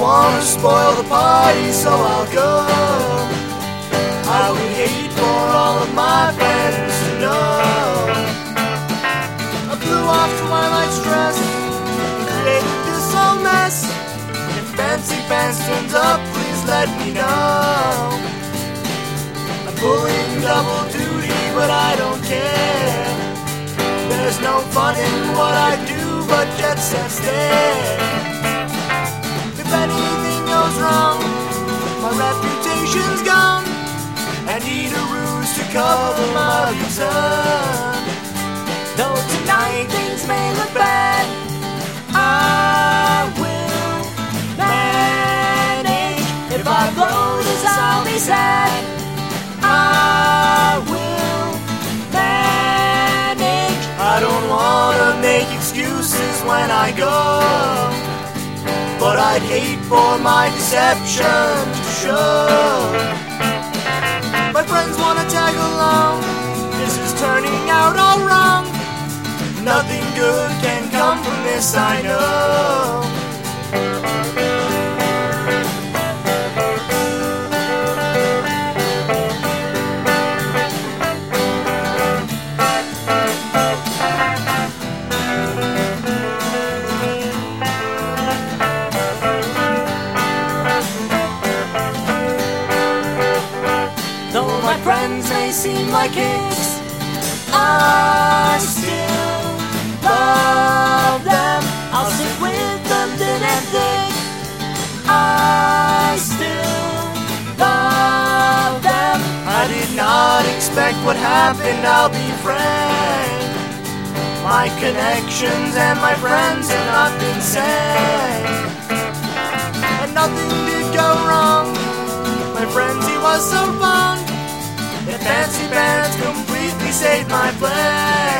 wanna spoil the party, so I'll go. I would hate for all of my friends to know. I blew off Twilight's dress and created this whole mess. If Fancy Pants turns up, please let me know. I'm pulling double duty, but I don't care. There's no fun in what I do, but jet set's there. If anything goes wrong, my reputation's gone. I need a ruse to cover my return. Though tonight things may look bad, I will manage. If I blow this, I'll be sad. I will manage. I don't wanna make excuses when I go, but I'd hate for my deception to show. My friends wanna tag along. This is turning out all wrong. Nothing good can come from this, I know. Though my friends may seem like hicks, I still love them. I'll stick with them thin and thick. I still love them. I did not expect what happened, I'll be frank. My connections and my friends have not been sank, and nothing did go wrong. My friends, he was so fond. That Fancy Pants completely saved my plan.